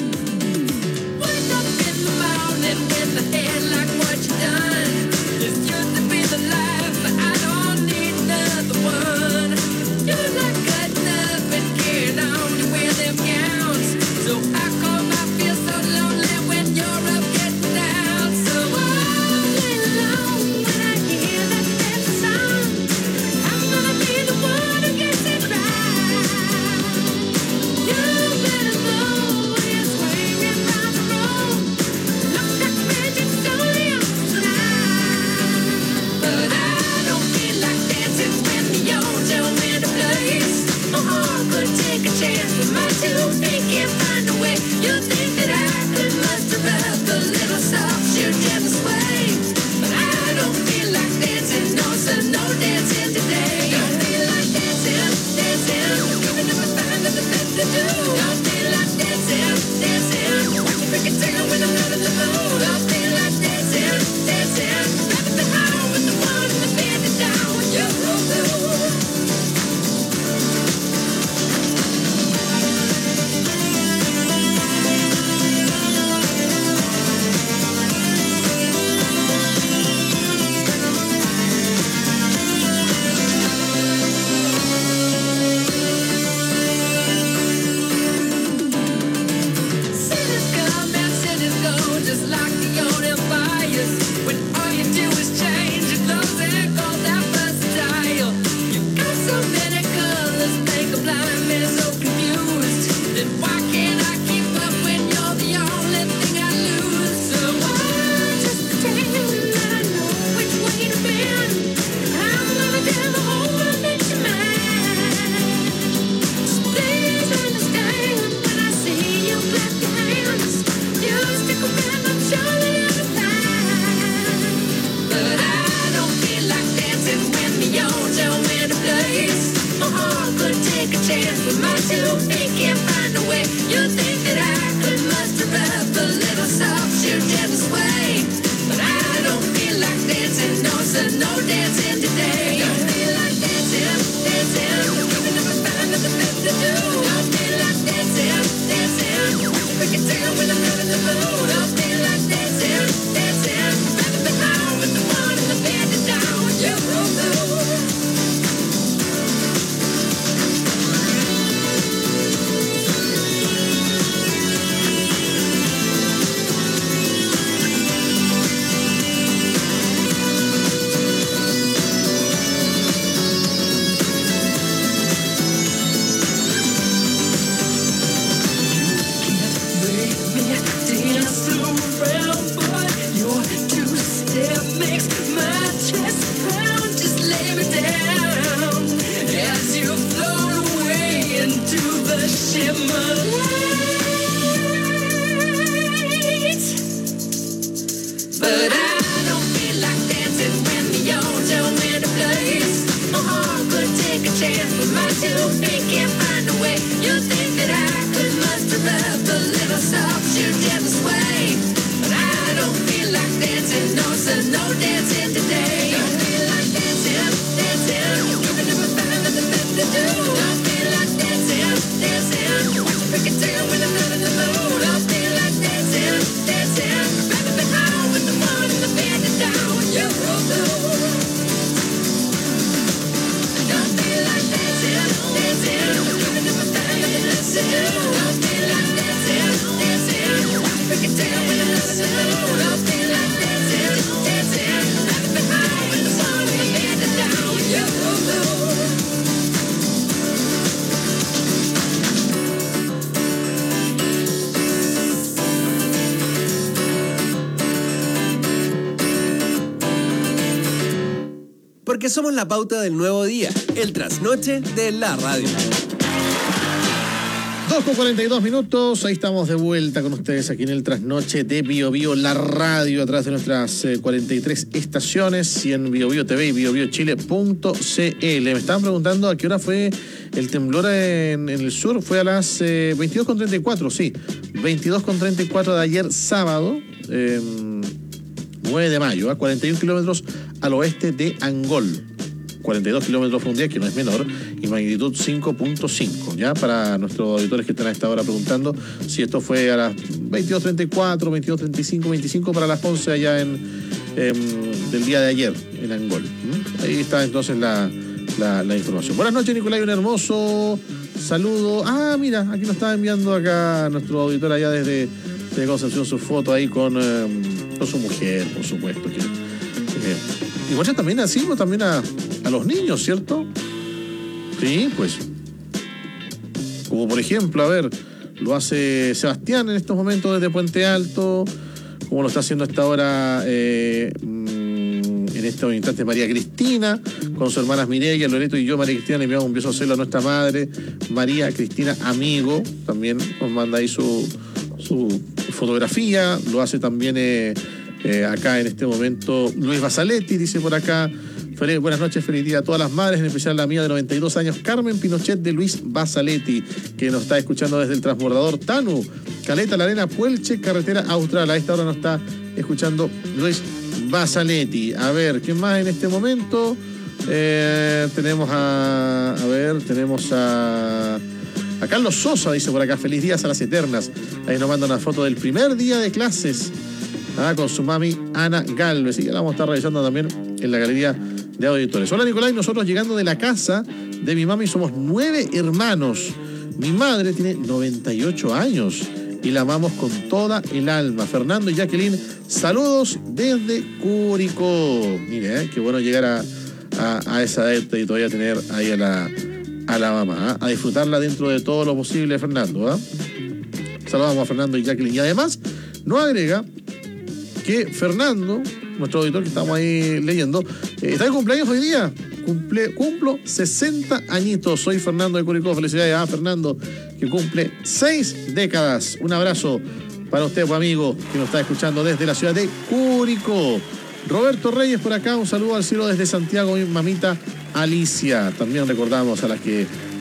take a chance with my two feet, can't find a way. You think that I could muster up a little soft shoe gentle sway, but I don't feel like dancing, no, so no dancing today. Don't feel like dancing, dancing, even if I find nothing better to do. Don't feel like dancing, dancing, I can tell when I'm not in the mood. Don't feel like dancing, dancing, rather be home with the one in the bed to down with you. Porque somos la pauta del nuevo día, el trasnoche de la radio. dos con cuarenta y dos minutos, ahí estamos de vuelta con ustedes aquí en el trasnoche de Bio Bio, la radio, a través de nuestras eh, cuarenta y tres estaciones y en Bio Bio T V y bio bio chile punto c l. Me estaban preguntando a qué hora fue el temblor en, en el sur. Fue a las eh, veintidós con treinta y cuatro, sí, veintidós con treinta y cuatro de ayer sábado, eh, nueve de mayo, a cuarenta y un kilómetros al oeste de Angol. cuarenta y dos kilómetros de profundidad, que no es menor, y magnitud cinco punto cinco, ¿ya? Para nuestros auditores que están a esta hora preguntando si esto fue a las veintidós treinta y cuatro, veintidós treinta y cinco, veinticinco para las once allá en, eh, del día de ayer en Angol. ¿Mm? Ahí está entonces la, la, la información. Buenas noches, Nicolai, un hermoso saludo. Ah, mira, aquí nos está enviando acá nuestro auditor allá desde, desde Concepción su foto ahí con, eh, con su mujer, por supuesto. Que, eh, y muchas también así, pues también a, a los niños, ¿cierto? Sí, pues. Como por ejemplo, a ver, lo hace Sebastián en estos momentos desde Puente Alto, como lo está haciendo hasta ahora eh, en estos instantes María Cristina, con sus hermanas Mireia, Loreto y yo. María Cristina le enviamos un beso celo a nuestra madre, María Cristina Amigo, también nos manda ahí su, su fotografía, lo hace también eh, eh, acá en este momento Luis Basaletti, dice por acá. Feliz, buenas noches, feliz día a todas las madres, en especial la mía de noventa y dos años, Carmen Pinochet de Luis Basaletti, que nos está escuchando desde el transbordador Tanu, Caleta, La Arena, Puelche, carretera austral. A esta hora nos está escuchando Luis Basaletti. A ver, ¿quién más en este momento? Eh, tenemos a... A ver, tenemos a... A Carlos Sosa, dice por acá, feliz días a las eternas. Ahí nos manda una foto del primer día de clases, ah, con su mami Ana Galvez, y ya la vamos a estar revisando también en la galería de auditores. Hola, Nicolai, nosotros llegando de la casa de mi mami somos nueve hermanos. Mi madre tiene noventa y ocho años y la amamos con toda el alma. Fernando y Jacqueline, saludos desde Curicó. Mire, eh, qué bueno llegar a, a, a esa edad y todavía tener ahí a la, a la mamá, ¿eh? A disfrutarla dentro de todo lo posible, Fernando. ¿eh? Saludamos a Fernando y Jacqueline. Y además nos agrega que Fernando, nuestro auditor que estamos ahí leyendo, eh, está de cumpleaños hoy día. Cumple, cumplo sesenta añitos. Soy Fernando de Curicó. Felicidades a Fernando, que cumple seis décadas. Un abrazo para usted, pues, amigo, que nos está escuchando desde la ciudad de Curicó. Roberto Reyes por acá, un saludo al cielo desde Santiago, mi mamita Alicia. También recordamos a las que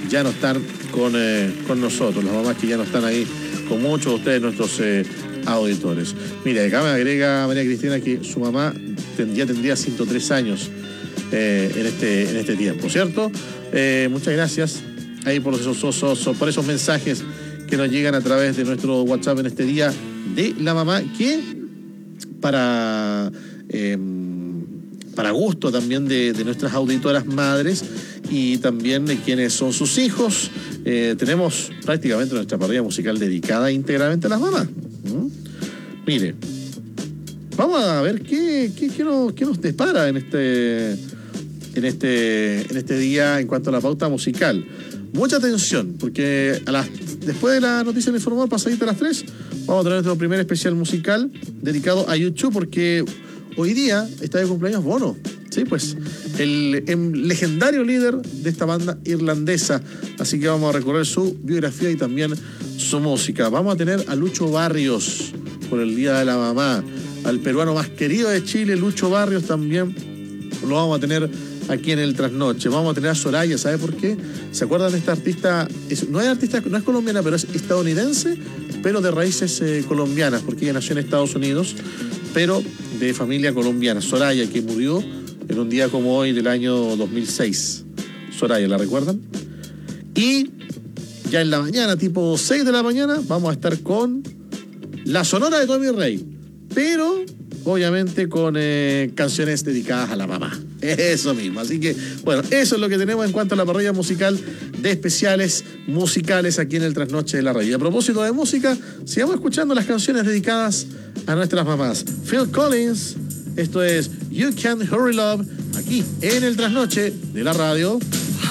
ya no están con, eh, con nosotros, las mamás que ya no están ahí con muchos de ustedes, nuestros eh, auditores. Mira, acá me agrega María Cristina que su mamá ten, ya tendría ciento tres años eh, en, este, en este tiempo, ¿cierto? Eh, muchas gracias ahí por esos, esos, por esos mensajes que nos llegan a través de nuestro WhatsApp en este día de la mamá, que para, eh, para gusto también de, de nuestras auditoras madres y también de quienes son sus hijos, eh, tenemos prácticamente nuestra parrilla musical dedicada íntegramente a las mamás. ¿Mm? Mire, vamos a ver qué, qué, qué, nos, qué nos depara en este, en, este, en este día en cuanto a la pauta musical. Mucha atención, porque a las, después de la noticia del informador, pasadita a las tres, vamos a tener nuestro primer especial musical dedicado a YouTube, porque hoy día está de cumpleaños Bono. Sí, pues, el, el legendario líder de esta banda irlandesa. Así que vamos a recorrer su biografía y también su música. Vamos a tener a Lucho Barrios por el Día de la Mamá. Al peruano más querido de Chile, Lucho Barrios, también lo vamos a tener aquí en el Trasnoche. Vamos a tener a Soraya, ¿sabe por qué? ¿Se acuerdan de esta artista? Es, no es artista, no es colombiana, pero es estadounidense, pero de raíces eh, colombianas, porque ella nació en Estados Unidos, pero de familia colombiana. Soraya, que murió en un día como hoy del año dos mil seis. Soraya, ¿la recuerdan? Y ya en la mañana, tipo seis de la mañana, vamos a estar con la Sonora de Tommy Rey, pero obviamente con eh, canciones dedicadas a la mamá. Eso mismo. Así que, bueno, eso es lo que tenemos en cuanto a la parrilla musical de especiales musicales aquí en el Trasnoche de la Radio. Y a propósito de música, sigamos escuchando las canciones dedicadas a nuestras mamás. Phil Collins, esto es You Can't Hurry Love, aquí en el Trasnoche de la Radio.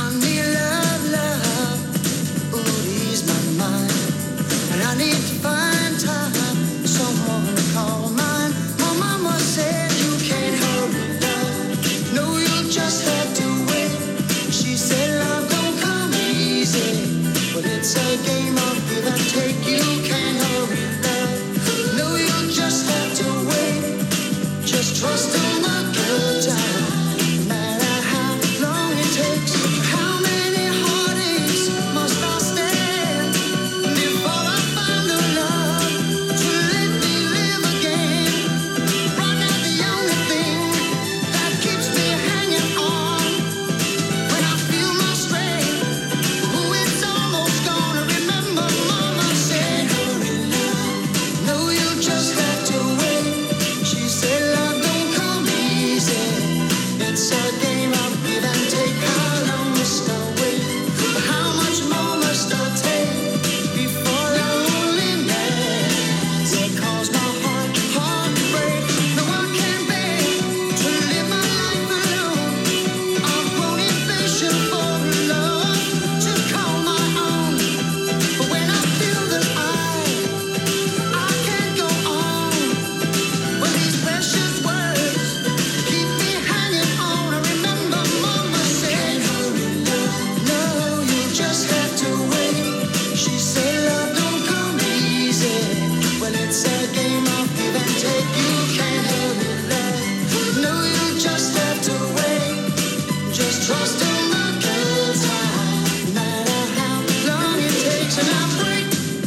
It's a game of give and take, you can't hurry love. No, you just have to wait. Just trust in the good time. No matter how long it takes, how many heartaches must I stand before I find a love to let me live again. Right now the only thing that keeps me hanging on when I feel my strength, ooh, it's almost gone. Remember mama said hurry love. No, you just have to wait. She said love don't come easy. It's a game of give and take. How long must I wait? How much more must I take before loneliness will cause my heart, heart to break? No, I can't bear to live my life alone. I've grown impatient for love to call my own. But when I feel that I, I can't go on, when these precious words keep me hanging on, I remember mama said, hurry love. No, you just have to wait. She said love don't come easy. Well, it's a game of give and take. You can't hurry love. No, you just have to wait. Just trust in the good time. No matter how long it takes, and I break.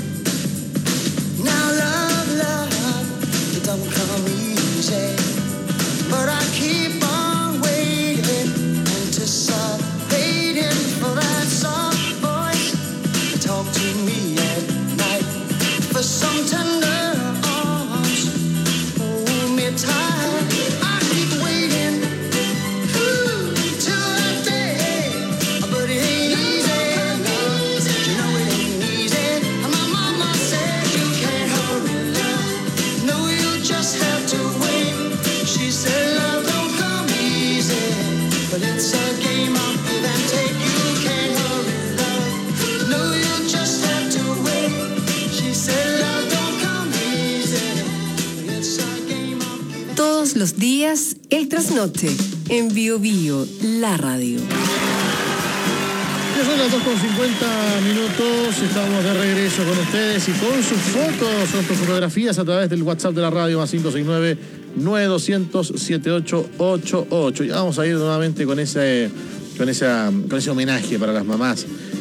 Now love, love, it don't come easy. But I keep on waiting, anticipating for that soft voice to talk to me at night. For some tender arms, hold me tight. I keep waiting, ooh, till that day. But it ain't easy, you know it ain't easy. My mama said you can't hurry love. No, you just have to wait. She said love don't come easy, but it's a game of give and take. You can't hurry love. No, you just have to wait. She said love don't come easy, but it's a game of give and take. Todos los días, el Trasnoche, en Bio Bio, la radio. Ya son las dos con cincuenta minutos, estamos de regreso con ustedes y con sus fotos, con sus fotografías a través del WhatsApp de la radio más cinco seis nueve, nueve dos cero cero, siete ocho ocho ocho. Ya vamos a ir nuevamente con ese, con esa, con ese homenaje para las mamás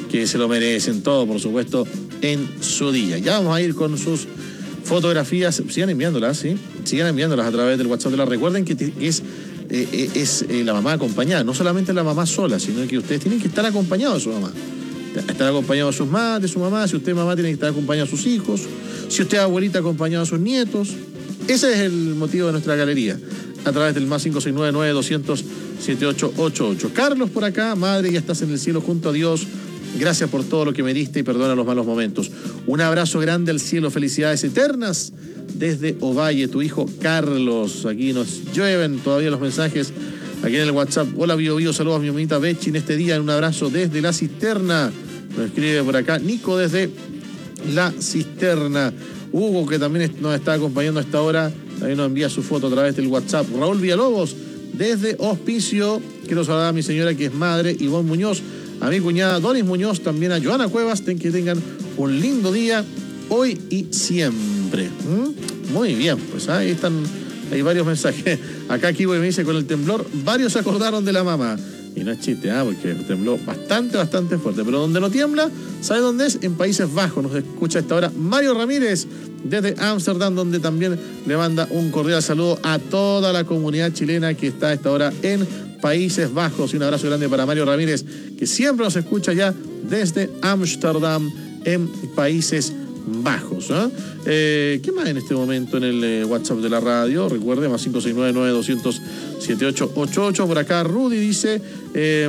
que se lo merecen todo, por supuesto, en su día. Ya vamos a ir con sus fotografías, sigan enviándolas, ¿sí? Sigan enviándolas a través del WhatsApp de la. Recuerden que es, eh, es eh, la mamá acompañada, no solamente la mamá sola, sino que ustedes tienen que estar acompañados de su mamá. Estar acompañados de sus madres, de su mamá. Si usted es mamá, tiene que estar acompañado de sus hijos. Si usted es abuelita, acompañado de sus nietos. Ese es el motivo de nuestra galería, a través del más cinco seis nueve nueve doscientos setenta y ocho ochenta y ocho. Carlos por acá, madre, ya estás en el cielo junto a Dios. Gracias por todo lo que me diste y perdona los malos momentos. Un abrazo grande al cielo, felicidades eternas desde Ovalle, tu hijo Carlos. Aquí nos llueven todavía los mensajes aquí en el WhatsApp. Hola Bio Bio, saludos a mi mamita Bechi en este día. Un abrazo desde La Cisterna. Nos escribe por acá Nico desde La Cisterna. Hugo, que también nos está acompañando a esta hora, también nos envía su foto a través del WhatsApp. Raúl Villalobos desde Hospicio. Quiero saludar a mi señora que es madre, Ivonne Muñoz, a mi cuñada Doris Muñoz, también a Joana Cuevas. Ten que tengan un lindo día hoy y siempre. ¿Mm? Muy bien, pues ahí están, hay varios mensajes. Acá Kiwi me dice, con el temblor varios se acordaron de la mamá. Y no es chiste, ¿ah? Porque tembló bastante, bastante fuerte. Pero donde no tiembla, ¿sabe dónde es? En Países Bajos. Nos escucha a esta hora Mario Ramírez desde Ámsterdam, donde también le manda un cordial saludo a toda la comunidad chilena que está a esta hora en Países Bajos. Y un abrazo grande para Mario Ramírez, que siempre nos escucha ya desde Ámsterdam, en Países Bajos. ¿eh? Eh, ¿Qué más en este momento en el eh, WhatsApp de la radio? Recuerde, más cinco seis nueve nueve doscientos setenta y ocho ochenta y ocho. Por acá Rudy dice, eh,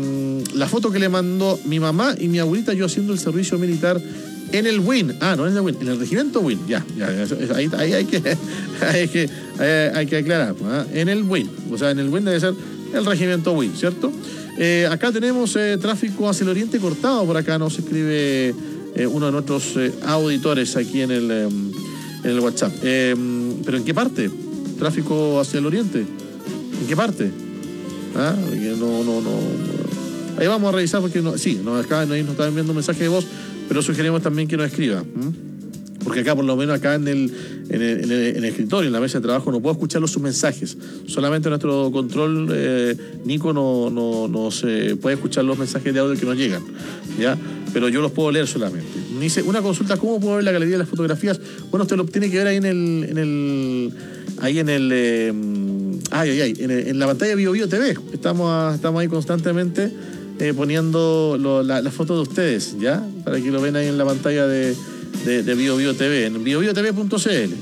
la foto que le mandó mi mamá y mi abuelita yo haciendo el servicio militar en el W I N. Ah, no en el W I N, en el regimiento W I N. Ya, ya, ahí, ahí hay, que, hay, que, hay, hay que aclarar. ¿eh? En el W I N. O sea, en el W I N debe ser el regimiento W I N, ¿cierto? Eh, acá tenemos eh, tráfico hacia el oriente cortado. Por acá nos escribe eh, uno de nuestros eh, auditores aquí en el, eh, en el WhatsApp. Eh, ¿Pero en qué parte? ¿Tráfico hacia el oriente? ¿En qué parte? ¿Ah? No, no, no. Ahí vamos a revisar porque no, sí, nos, acá, nos está enviando un mensaje de voz, pero sugerimos también que nos escriba. ¿Mm? Porque acá, por lo menos acá en el, en, el, en, el, en el escritorio, en la mesa de trabajo, no puedo escuchar los sus mensajes. Solamente nuestro control, eh, Nico, no, no, no se puede escuchar los mensajes de audio que nos llegan, ¿ya? Pero yo los puedo leer solamente. Me dice, una consulta, ¿cómo puedo ver la galería de las fotografías? Bueno, usted lo tiene que ver ahí en el, en el ahí en el, eh, ay, ay, ay, en, el, en la pantalla de Bio Bio T V. Estamos, a, estamos ahí constantemente eh, poniendo lo, la, las fotos de ustedes, ¿ya? Para que lo ven ahí en la pantalla de de, de Bio Bio T V, en bio bio t v punto c l.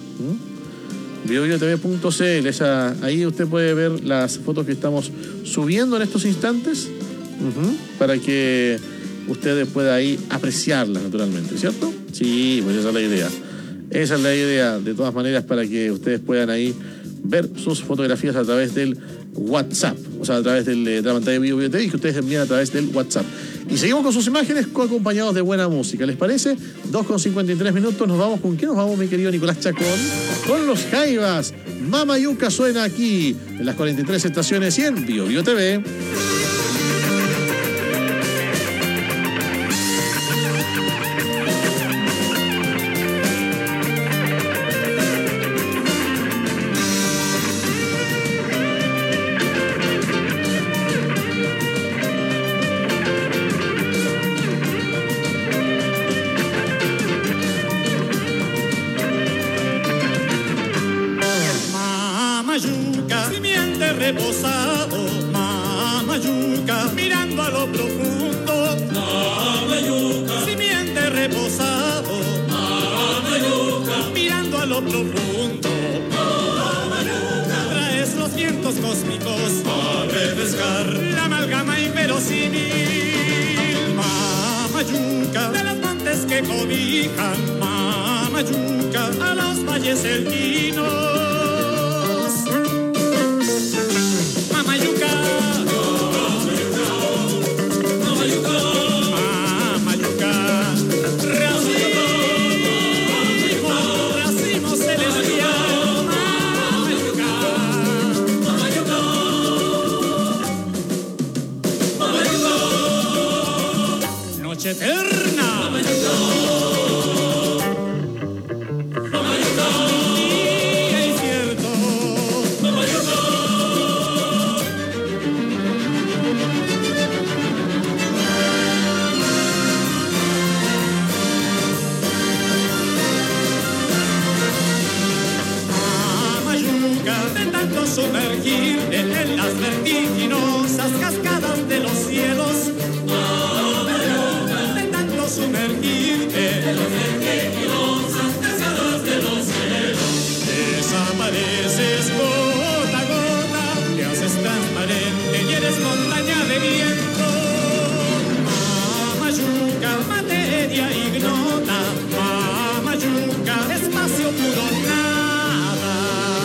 ¿Mm? bio bio t v punto c l, esa, ahí usted puede ver las fotos que estamos subiendo en estos instantes, uh-huh, para que ustedes puedan ahí apreciarlas naturalmente, ¿cierto? Sí, pues esa es la idea. Esa es la idea, de todas maneras, para que ustedes puedan ahí ver sus fotografías a través del WhatsApp, o sea, a través del, de la pantalla de Bio Bio T V, y que ustedes envían a través del WhatsApp. Y seguimos con sus imágenes acompañados de buena música. ¿Les parece? dos con cincuenta y tres minutos. Nos vamos. ¿Con qué nos vamos, mi querido Nicolás Chacón? Con los Jaivas. Mamayuca suena aquí en las cuarenta y tres estaciones y en Bio Bio T V. Eterna. Mamayuca, de tanto sumergir en las vertiginosas cascadas de los cielos. Mamayuca, de tanto sumergir en las vertiginosas cascadas de los cielos. Desapareces gota a gota, te haces transparente y eres montaña de viento. Mamayuca, materia ignota. Mamayuca, espacio puro nada.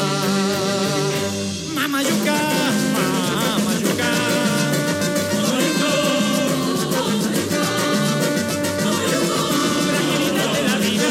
Mamayuca, Mamayuca. Tranquilidad de la vida.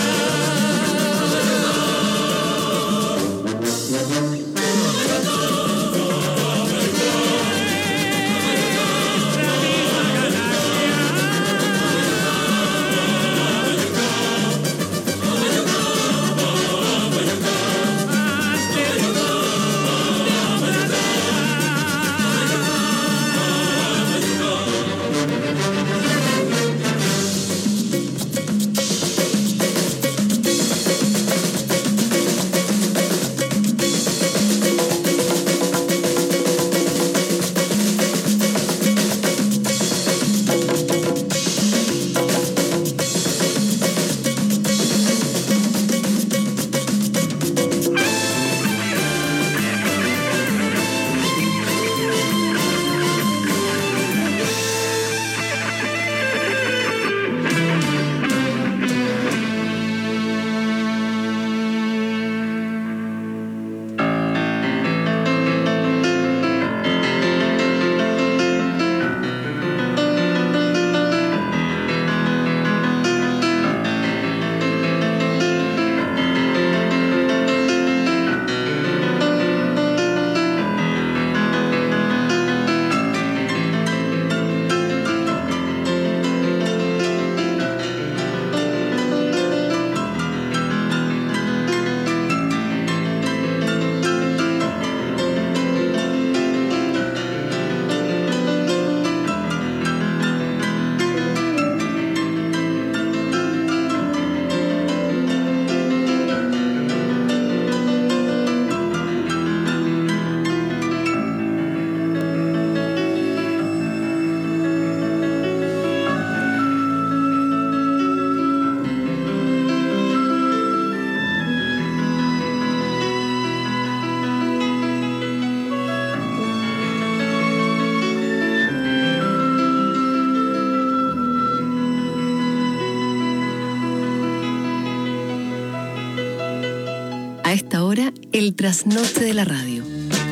A esta hora, el trasnoche de la radio.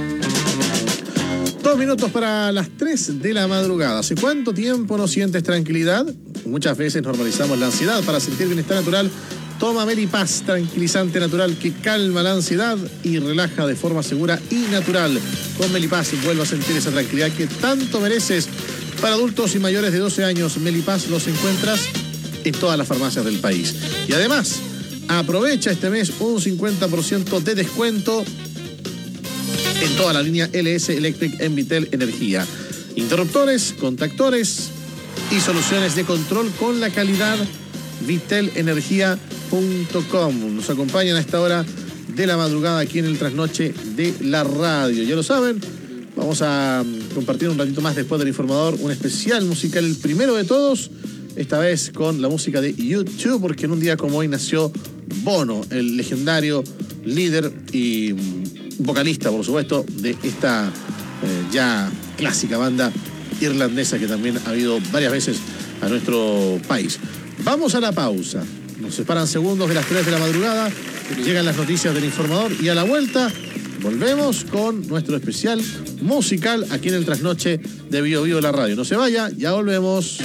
Dos minutos para las tres de la madrugada. ¿Hace cuánto tiempo no sientes tranquilidad? Muchas veces normalizamos la ansiedad. Para sentir bienestar natural, toma Melipaz, tranquilizante natural que calma la ansiedad y relaja de forma segura y natural. Con Melipaz vuelve a sentir esa tranquilidad que tanto mereces. Para adultos y mayores de doce años, Melipaz los encuentras en todas las farmacias del país. Y además, aprovecha este mes un cincuenta por ciento de descuento en toda la línea L S Electric en Vitel Energía. Interruptores, contactores y soluciones de control con la calidad vitel energía punto com. Nos acompañan a esta hora de la madrugada aquí en el trasnoche de la radio. Ya lo saben, vamos a compartir un ratito más después del informador un especial musical, el primero de todos, esta vez con la música de YouTube, porque en un día como hoy nació Bono, el legendario líder y vocalista, por supuesto, de esta eh, ya clásica banda irlandesa que también ha habido varias veces a nuestro país. Vamos a la pausa. Nos separan segundos de las tres de la madrugada. Llegan las noticias del informador y a la vuelta volvemos con nuestro especial musical aquí en el trasnoche de Bio Bio la radio. No se vaya, ya volvemos.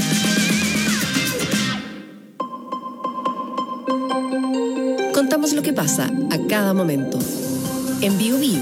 Contamos lo que pasa a cada momento. En Bio Bio